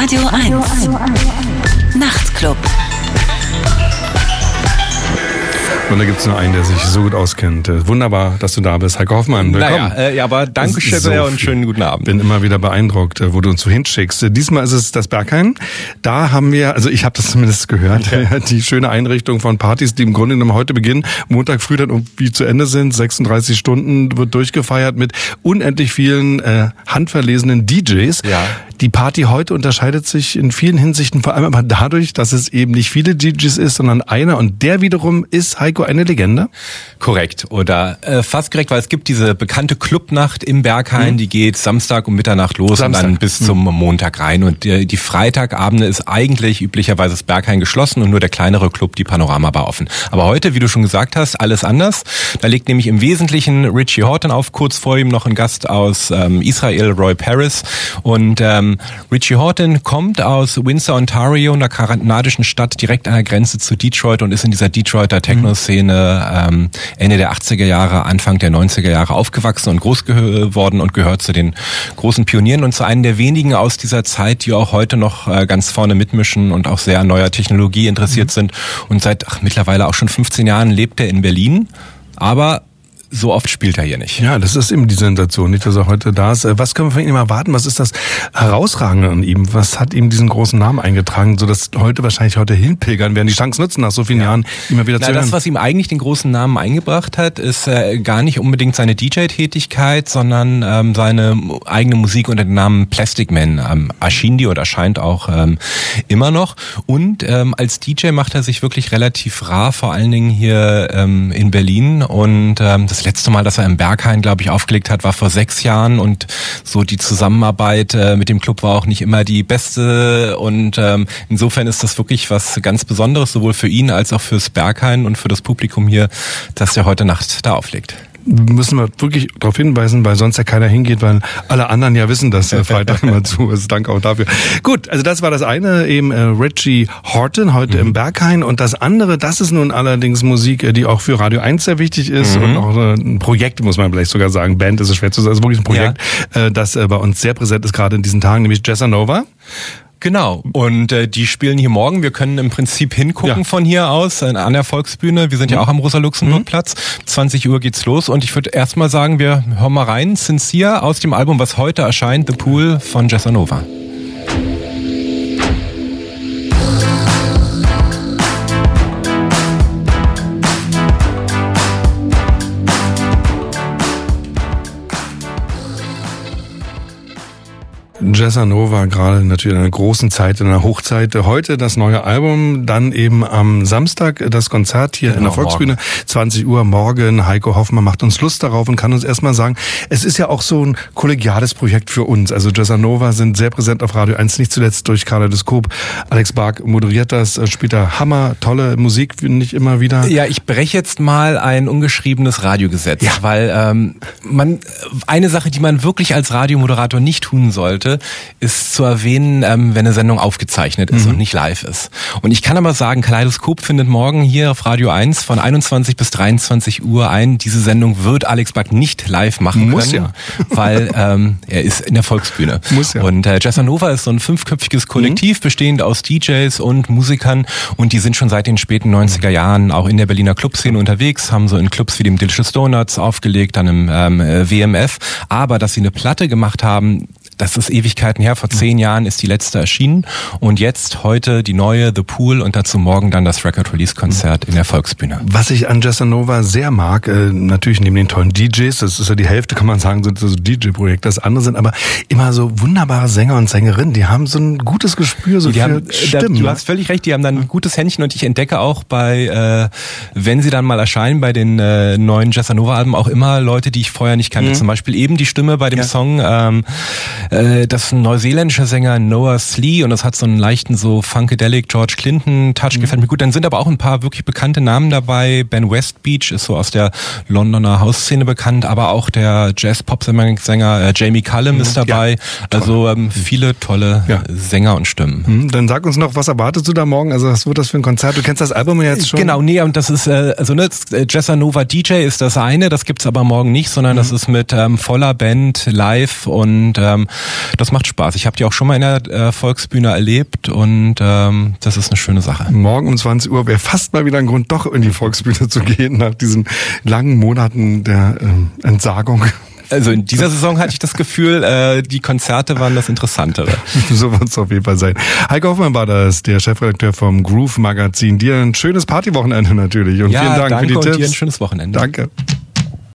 Radio 1 Nachtclub. Und da gibt es nur einen, der sich so gut auskennt. Wunderbar, dass du da bist. Heiko Hoffmann, willkommen. Ja, aber danke schön so und schönen guten Abend. Bin immer wieder beeindruckt, wo du uns so hinschickst. Diesmal ist es das Berghain. Da haben wir, also ich habe das zumindest gehört, die schöne Einrichtung von Partys, die im Grunde genommen heute beginnen, Montag früh dann irgendwie zu Ende sind. 36 Stunden wird durchgefeiert mit unendlich vielen handverlesenen DJs. Ja. Die Party heute unterscheidet sich in vielen Hinsichten vor allem aber dadurch, dass es eben nicht viele DJs ist, sondern einer. Und der wiederum ist, Heiko, eine Legende? Korrekt oder fast korrekt, weil es gibt diese bekannte Clubnacht im Berghain, die geht Samstag um Mitternacht los und dann bis zum Montag rein. Und die Freitagabende ist eigentlich üblicherweise das Berghain geschlossen und nur der kleinere Club, die Panorama-Bar, offen. Aber heute, wie du schon gesagt hast, alles anders. Da legt nämlich im Wesentlichen Richie Hawtin auf, kurz vor ihm noch ein Gast aus Israel, Roy Paris. Und Richie Hawtin kommt aus Windsor, Ontario, einer kanadischen Stadt direkt an der Grenze zu Detroit und ist in dieser Detroiter Techno-Szene Ende der 80er Jahre, Anfang der 90er Jahre aufgewachsen und groß geworden und gehört zu den großen Pionieren und zu einem der wenigen aus dieser Zeit, die auch heute noch ganz vorne mitmischen und auch sehr an neuer Technologie interessiert sind. Und seit mittlerweile auch schon 15 Jahren lebt er in Berlin, aber so oft spielt er hier nicht. Ja, das ist eben die Sensation, nicht, dass er heute da ist. Was können wir von ihm erwarten? Was ist das Herausragende an ihm? Was hat ihm diesen großen Namen eingetragen, sodass wahrscheinlich heute hinpilgern werden, die Chance nutzen, nach so vielen Jahren immer wieder zu hören? Das, was ihm eigentlich den großen Namen eingebracht hat, ist gar nicht unbedingt seine DJ-Tätigkeit, sondern seine eigene Musik unter dem Namen Plastic Man. Erschien die und erscheint auch immer noch. Und als DJ macht er sich wirklich relativ rar, vor allen Dingen hier in Berlin. Und das letzte Mal, dass er im Berghain, glaube ich, aufgelegt hat, war vor 6 Jahren und so die Zusammenarbeit mit dem Club war auch nicht immer die beste und insofern ist das wirklich was ganz Besonderes, sowohl für ihn als auch fürs Berghain und für das Publikum hier, dass er heute Nacht da auflegt. Müssen wir wirklich darauf hinweisen, weil sonst ja keiner hingeht, weil alle anderen ja wissen, dass Freitag immer zu ist. Danke auch dafür. Gut, also das war das eine, eben Richie Hawtin heute im Berghain und das andere, das ist nun allerdings Musik, die auch für Radio 1 sehr wichtig ist und auch ein Projekt, muss man vielleicht sogar sagen. Band ist es schwer zu sagen, ist wirklich ein Projekt, das bei uns sehr präsent ist, gerade in diesen Tagen, nämlich Jazzanova. Genau. Und die spielen hier morgen. Wir können im Prinzip hingucken von hier aus an der Volksbühne. Wir sind ja auch am Rosa-Luxemburg-Platz. 20 Uhr geht's los. Und ich würde erstmal sagen, wir hören mal rein. Sincere aus dem Album, was heute erscheint, The Pool von Jazzanova. Jazzanova, gerade natürlich in einer großen Zeit, in einer Hochzeit. Heute das neue Album, dann eben am Samstag das Konzert hier in der Volksbühne. Morgen. 20 Uhr morgen. Heiko Hoffmann macht uns Lust darauf und kann uns erstmal sagen, es ist ja auch so ein kollegiales Projekt für uns. Also Jazzanova sind sehr präsent auf Radio 1, nicht zuletzt durch Kaleidoskop. Alex Bark moderiert das, spielt da Hammer, tolle Musik, finde ich immer wieder. Ja, ich breche jetzt mal ein ungeschriebenes Radiogesetz, weil eine Sache, die man wirklich als Radiomoderator nicht tun sollte, ist zu erwähnen, wenn eine Sendung aufgezeichnet ist und nicht live ist. Und ich kann aber sagen, Kaleidoskop findet morgen hier auf Radio 1 von 21 bis 23 Uhr ein. Diese Sendung wird Alex Bark nicht live machen können, weil er ist in der Volksbühne. Und Jazzanova ist so ein 5-köpfiges Kollektiv, bestehend aus DJs und Musikern und die sind schon seit den späten 90er Jahren auch in der Berliner Clubszene unterwegs, haben so in Clubs wie dem Delicious Donuts aufgelegt, dann im WMF. Aber dass sie eine Platte gemacht haben, das ist Ewigkeiten her, vor 10 Jahren ist die letzte erschienen und jetzt heute die neue The Pool und dazu morgen dann das Record-Release-Konzert in der Volksbühne. Was ich an Jazzanova sehr mag, natürlich neben den tollen DJs, das ist ja die Hälfte, kann man sagen, sind so DJ-Projekte, das andere sind aber immer so wunderbare Sänger und Sängerinnen, die haben so ein gutes Gespür so für Stimmen. Du hast völlig recht, die haben dann ein gutes Händchen und ich entdecke auch wenn sie dann mal erscheinen, bei den neuen Jazzanova-Alben auch immer Leute, die ich vorher nicht kannte, zum Beispiel eben die Stimme bei dem Song, das ist ein neuseeländischer Sänger, Noah Slee, und das hat so einen leichten so Funkadelic George Clinton Touch, gefällt mir gut. Dann sind aber auch ein paar wirklich bekannte Namen dabei. Ben Westbeach ist so aus der Londoner Hausszene bekannt, aber auch der Jazz-Pop-Sänger Jamie Cullum ist dabei. Also viele tolle Sänger und Stimmen. Dann sag uns noch, was erwartest du da morgen? Also was wird das für ein Konzert? Du kennst das Album ja jetzt schon. Genau, nee, und das ist Jazzanova DJ ist das eine, das gibt's aber morgen nicht, sondern das ist mit voller Band live und das macht Spaß. Ich habe die auch schon mal in der Volksbühne erlebt und das ist eine schöne Sache. Morgen um 20 Uhr wäre fast mal wieder ein Grund, doch in die Volksbühne zu gehen, nach diesen langen Monaten der Entsagung. Also in dieser Saison hatte ich das Gefühl, die Konzerte waren das Interessantere. So wird es auf jeden Fall sein. Heiko Hoffmann war das, der Chefredakteur vom Groove Magazin. Dir ein schönes Partywochenende natürlich und vielen Dank für die Tipps. Und dir ein schönes Wochenende. Danke.